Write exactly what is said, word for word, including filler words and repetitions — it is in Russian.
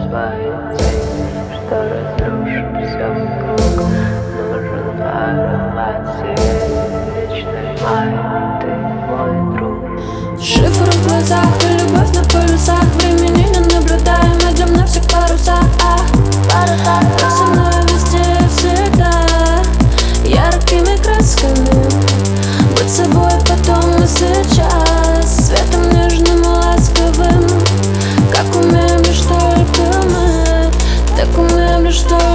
своей тени, что разрушит все вокруг. Нужен аромат сирени, вечный май, ты мой друг. Шифр в глазах и любовь на полюсах. Времени не наблюдаем, медлим на всех парусах. Ты со мной везде и всегда, яркими красками. Быть собой потом и сейчас, светом нежным и ласковым. Как умеем лишь только мы, так умеем лишь только